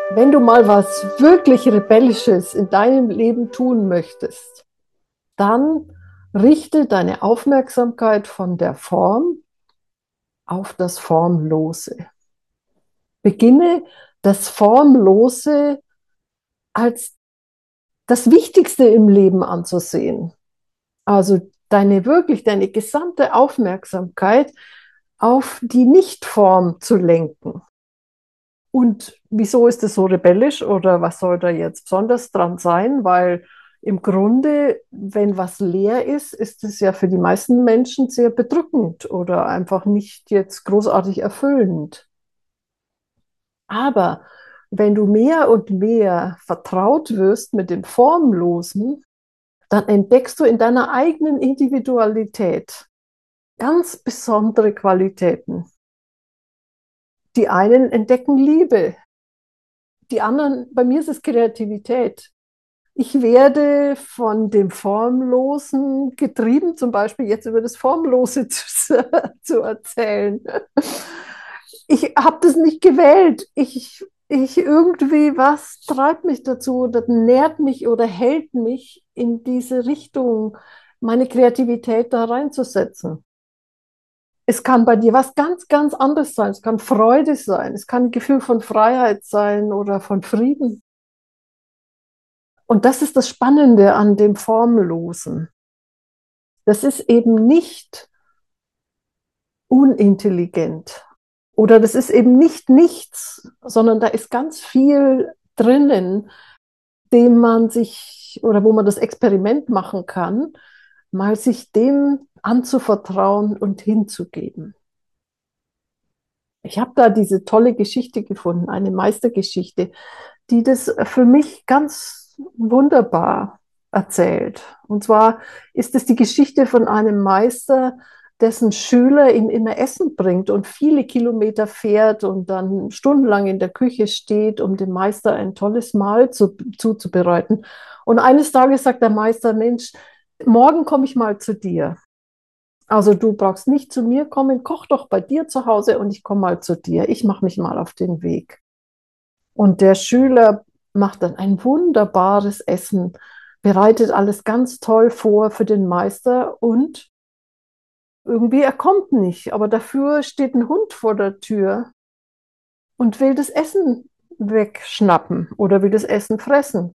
Wenn du mal was wirklich Rebellisches in deinem Leben tun möchtest, dann richte deine Aufmerksamkeit von der Form auf das Formlose. Beginne das Formlose als das Wichtigste im Leben anzusehen. Also deine gesamte Aufmerksamkeit auf die Nichtform zu lenken. Und wieso ist es so rebellisch oder was soll da jetzt besonders dran sein? Weil im Grunde, wenn was leer ist, ist es ja für die meisten Menschen sehr bedrückend oder einfach nicht jetzt großartig erfüllend. Aber wenn du mehr und mehr vertraut wirst mit dem Formlosen, dann entdeckst du in deiner eigenen Individualität ganz besondere Qualitäten. Die einen entdecken Liebe, die anderen, bei mir ist es Kreativität. Ich werde von dem Formlosen getrieben, zum Beispiel jetzt über das Formlose zu erzählen. Ich habe das nicht gewählt. Ich irgendwie, was treibt mich dazu oder nährt mich oder hält mich in diese Richtung, meine Kreativität da reinzusetzen. Es kann bei dir was ganz, ganz anderes sein. Es kann Freude sein. Es kann ein Gefühl von Freiheit sein oder von Frieden. Und das ist das Spannende an dem Formlosen. Das ist eben nicht unintelligent oder das ist eben nicht nichts, sondern da ist ganz viel drinnen, dem man sich oder wo man das Experiment machen kann, mal sich dem anzuvertrauen und hinzugeben. Ich habe da diese tolle Geschichte gefunden, eine Meistergeschichte, die das für mich ganz wunderbar erzählt. Und zwar ist es die Geschichte von einem Meister, dessen Schüler ihm immer Essen bringt und viele Kilometer fährt und dann stundenlang in der Küche steht, um dem Meister ein tolles Mahl zuzubereiten. Und eines Tages sagt der Meister, Mensch, morgen komme ich mal zu dir. Also du brauchst nicht zu mir kommen, koch doch bei dir zu Hause und ich komme mal zu dir. Ich mache mich mal auf den Weg. Und der Schüler macht dann ein wunderbares Essen, bereitet alles ganz toll vor für den Meister und irgendwie er kommt nicht. Aber dafür steht ein Hund vor der Tür und will das Essen wegschnappen oder will das Essen fressen.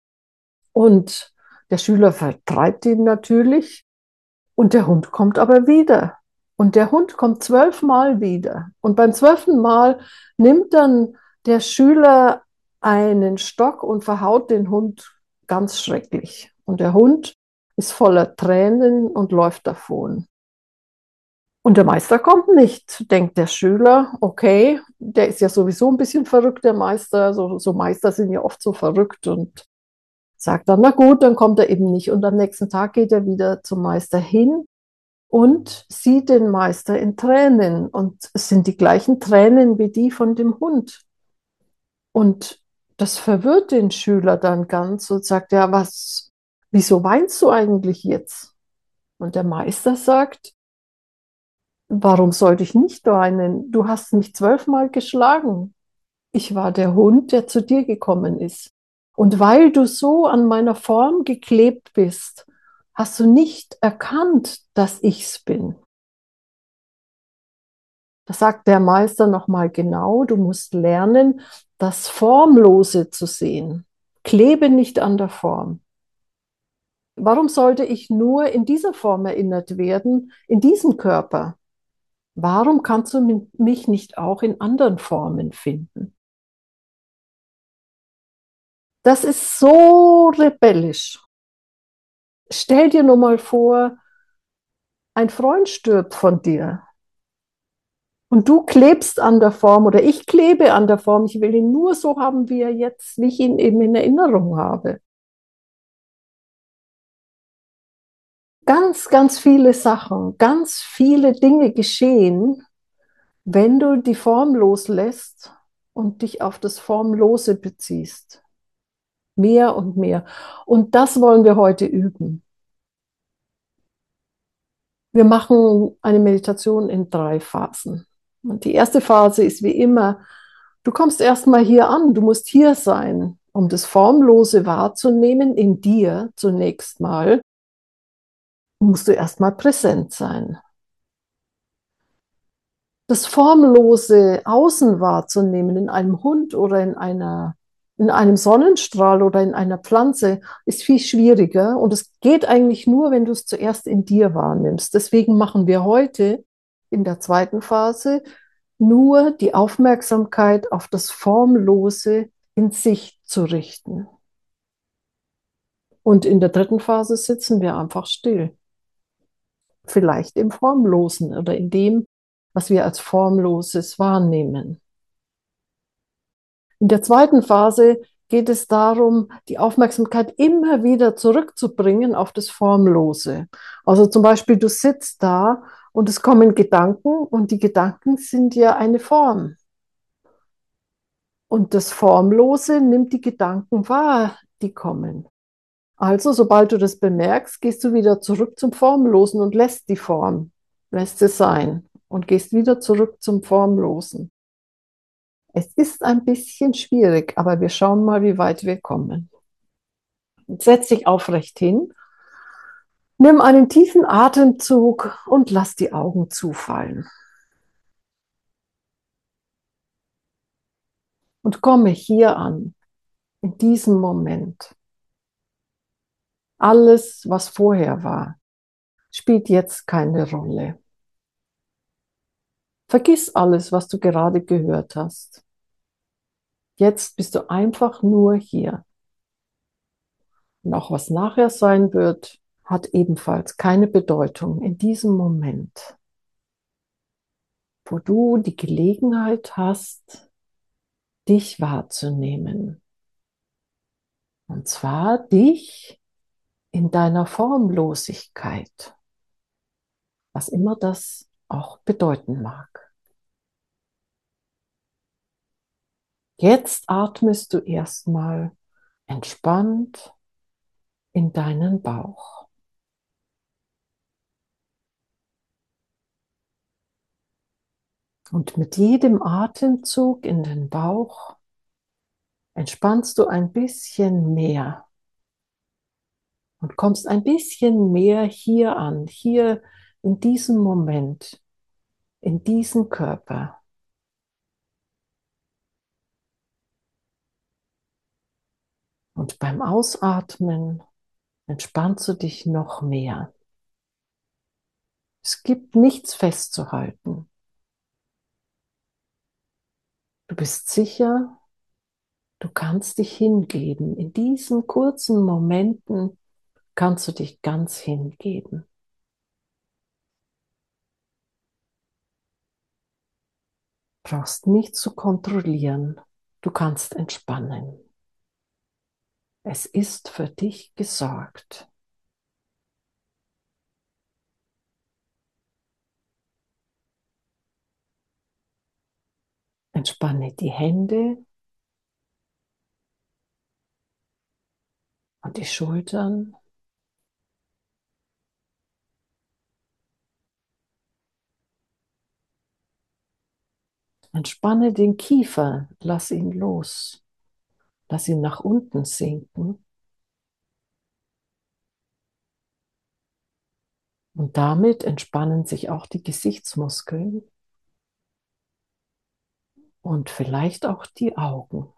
Und der Schüler vertreibt ihn natürlich und der Hund kommt aber wieder. Und der Hund kommt 12-mal wieder. Und beim 12. Mal nimmt dann der Schüler einen Stock und verhaut den Hund ganz schrecklich. Und der Hund ist voller Tränen und läuft davon. Und der Meister kommt nicht, denkt der Schüler. Okay, der ist ja sowieso ein bisschen verrückt, der Meister. So Meister sind ja oft so verrückt und sagt dann, na gut, dann kommt er eben nicht. Und am nächsten Tag geht er wieder zum Meister hin und sieht den Meister in Tränen. Und es sind die gleichen Tränen wie die von dem Hund. Und das verwirrt den Schüler dann ganz und sagt, ja, wieso weinst du eigentlich jetzt? Und der Meister sagt, warum sollte ich nicht weinen? Du hast mich 12-mal geschlagen. Ich war der Hund, der zu dir gekommen ist. Und weil du so an meiner Form geklebt bist, hast du nicht erkannt, dass ich's bin. Da sagt der Meister nochmal genau, du musst lernen, das Formlose zu sehen. Klebe nicht an der Form. Warum sollte ich nur in dieser Form erinnert werden, in diesem Körper? Warum kannst du mich nicht auch in anderen Formen finden? Das ist so rebellisch. Stell dir nur mal vor, ein Freund stirbt von dir und du klebst an der Form oder ich klebe an der Form. Ich will ihn nur so haben, wie er jetzt, wie ich ihn eben in Erinnerung habe. Ganz, ganz viele Sachen, ganz viele Dinge geschehen, wenn du die Form loslässt und dich auf das Formlose beziehst. Mehr und mehr. Und das wollen wir heute üben. Wir machen eine Meditation in 3 Phasen. Und die erste Phase ist wie immer, Du kommst erstmal hier an, du musst hier sein, um das Formlose wahrzunehmen in dir zunächst mal, musst du erstmal präsent sein. Das Formlose außen wahrzunehmen, in einem Hund oder in einem Sonnenstrahl oder in einer Pflanze, ist viel schwieriger. Und es geht eigentlich nur, wenn du es zuerst in dir wahrnimmst. Deswegen machen wir heute in der zweiten Phase nur die Aufmerksamkeit auf das Formlose in sich zu richten. Und in der dritten Phase sitzen wir einfach still. Vielleicht im Formlosen oder in dem, was wir als Formloses wahrnehmen. In der zweiten Phase geht es darum, die Aufmerksamkeit immer wieder zurückzubringen auf das Formlose. Also zum Beispiel, du sitzt da und es kommen Gedanken und die Gedanken sind ja eine Form. Und das Formlose nimmt die Gedanken wahr, die kommen. Also, sobald du das bemerkst, gehst du wieder zurück zum Formlosen und lässt die Form, lässt es sein und gehst wieder zurück zum Formlosen. Es ist ein bisschen schwierig, aber wir schauen mal, wie weit wir kommen. Setz dich aufrecht hin, nimm einen tiefen Atemzug und lass die Augen zufallen. Und komme hier an, in diesem Moment. Alles, was vorher war, spielt jetzt keine Rolle. Vergiss alles, was du gerade gehört hast. Jetzt bist du einfach nur hier. Und auch was nachher sein wird, hat ebenfalls keine Bedeutung in diesem Moment, wo du die Gelegenheit hast, dich wahrzunehmen. Und zwar dich in deiner Formlosigkeit, was immer das auch bedeuten mag. Jetzt atmest du erstmal entspannt in deinen Bauch. Und mit jedem Atemzug in den Bauch entspannst du ein bisschen mehr und kommst ein bisschen mehr hier an, hier in diesem Moment, in diesem Körper. Und beim Ausatmen entspannst du dich noch mehr. Es gibt nichts festzuhalten. Du bist sicher, du kannst dich hingeben. In diesen kurzen Momenten kannst du dich ganz hingeben. Brauchst nichts zu kontrollieren. Du kannst entspannen. Es ist für dich gesorgt. Entspanne die Hände und die Schultern. Entspanne den Kiefer. Lass ihn los. Lass ihn nach unten sinken. Und damit entspannen sich auch die Gesichtsmuskeln und vielleicht auch die Augen.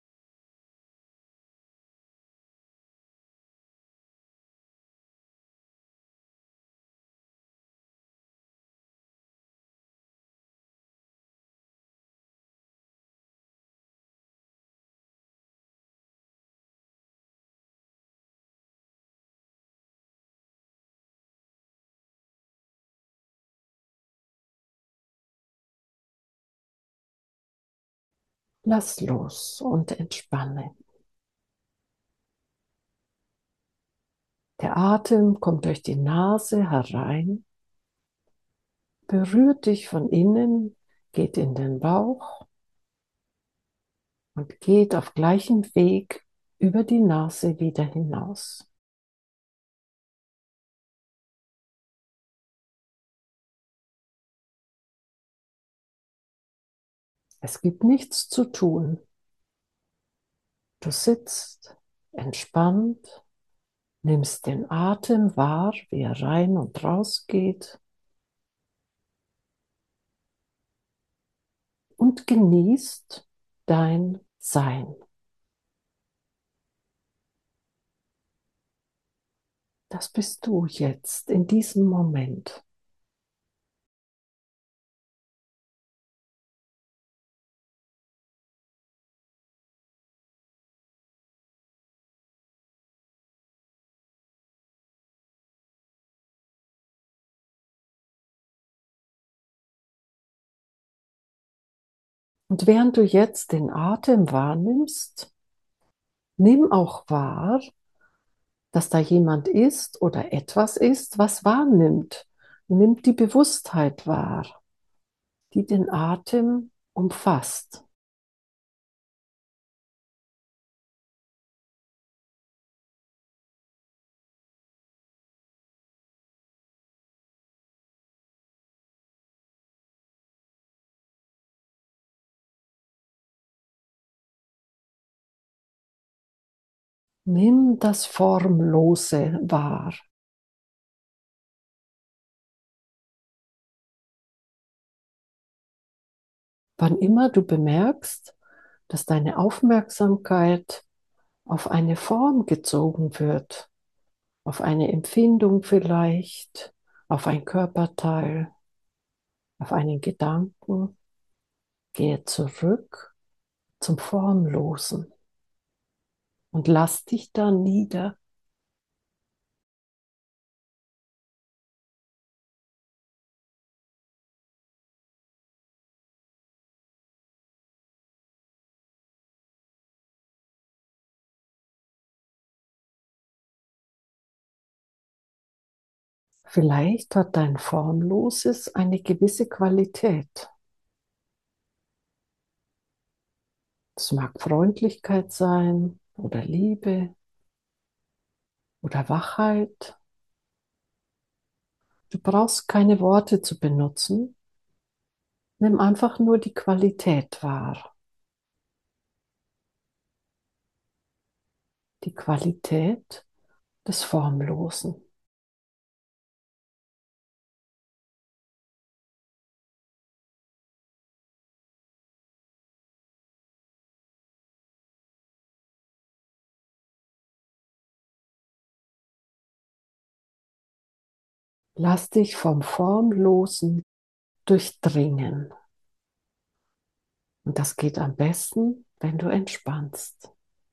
Lass los und entspanne. Der Atem kommt durch die Nase herein, berührt dich von innen, geht in den Bauch und geht auf gleichem Weg über die Nase wieder hinaus. Es gibt nichts zu tun. Du sitzt entspannt, nimmst den Atem wahr, wie er rein und raus geht und genießt dein Sein. Das bist du jetzt in diesem Moment. Und während du jetzt den Atem wahrnimmst, nimm auch wahr, dass da jemand ist oder etwas ist, was wahrnimmt. Nimm die Bewusstheit wahr, die den Atem umfasst. Nimm das Formlose wahr. Wann immer du bemerkst, dass deine Aufmerksamkeit auf eine Form gezogen wird, auf eine Empfindung vielleicht, auf ein Körperteil, auf einen Gedanken, gehe zurück zum Formlosen und lass dich da nieder. Vielleicht hat dein Formloses eine gewisse Qualität. Es mag Freundlichkeit sein oder Liebe oder Wachheit. Du brauchst keine Worte zu benutzen. Nimm einfach nur die Qualität wahr. Die Qualität des Formlosen. Lass dich vom Formlosen durchdringen. Und das geht am besten, wenn du entspannst.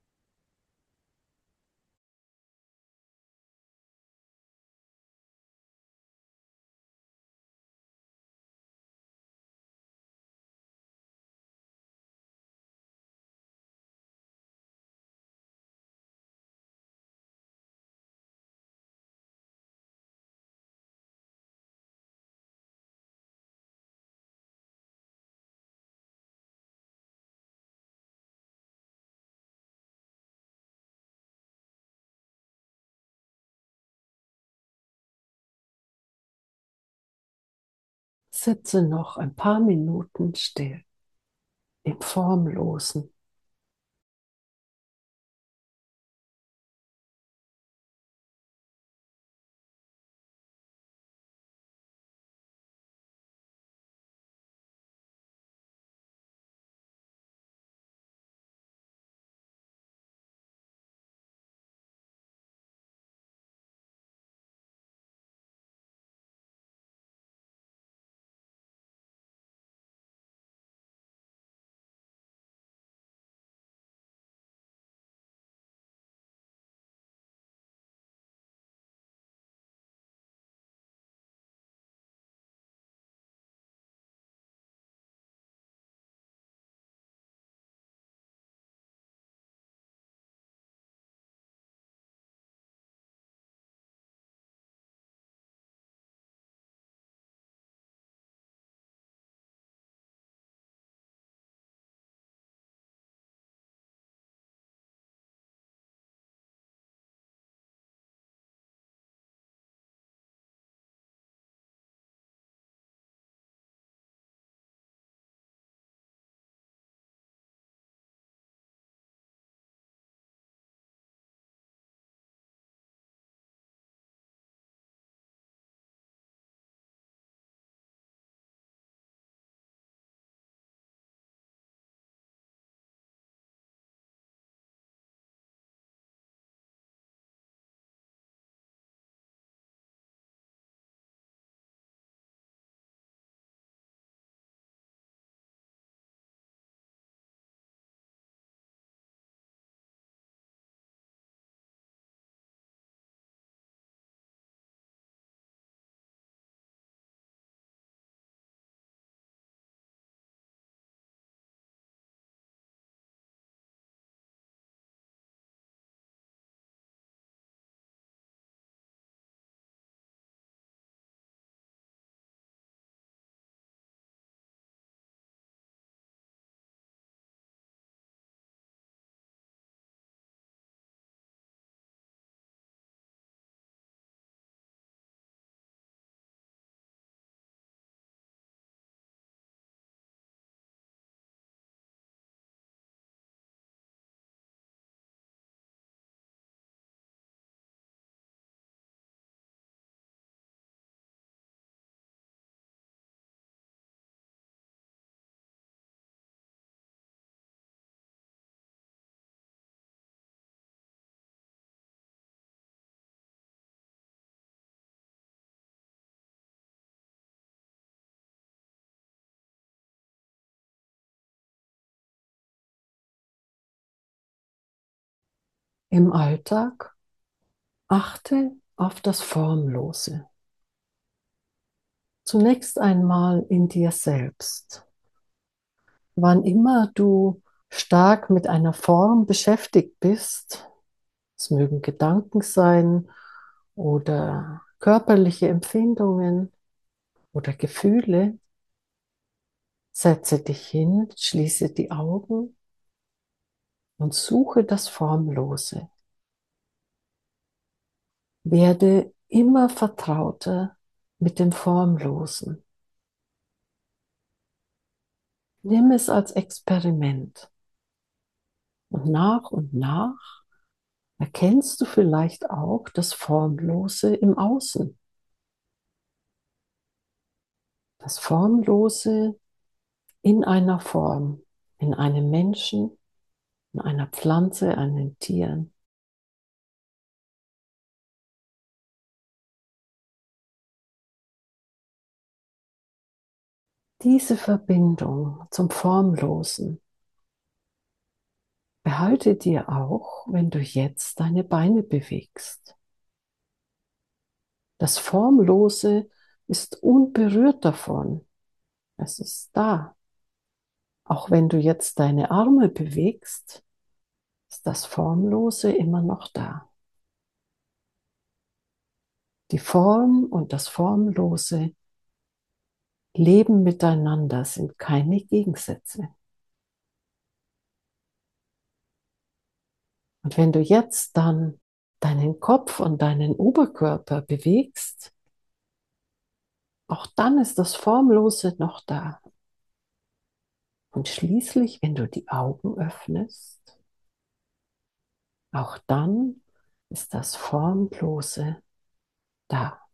Sitze noch ein paar Minuten still, im Formlosen. Im Alltag achte auf das Formlose. Zunächst einmal in dir selbst. Wann immer du stark mit einer Form beschäftigt bist, es mögen Gedanken sein oder körperliche Empfindungen oder Gefühle, setze dich hin, schließe die Augen und suche das Formlose. Werde immer vertrauter mit dem Formlosen. Nimm es als Experiment. Und nach erkennst du vielleicht auch das Formlose im Außen. Das Formlose in einer Form, in einem Menschen, in einer Pflanze, einem Tier. Diese Verbindung zum Formlosen behalte dir auch, wenn du jetzt deine Beine bewegst. Das Formlose ist unberührt davon. Es ist da. Auch wenn du jetzt deine Arme bewegst, ist das Formlose immer noch da. Die Form und das Formlose leben miteinander, sind keine Gegensätze. Und wenn du jetzt dann deinen Kopf und deinen Oberkörper bewegst, auch dann ist das Formlose noch da. Und schließlich, wenn du die Augen öffnest, auch dann ist das Formlose da.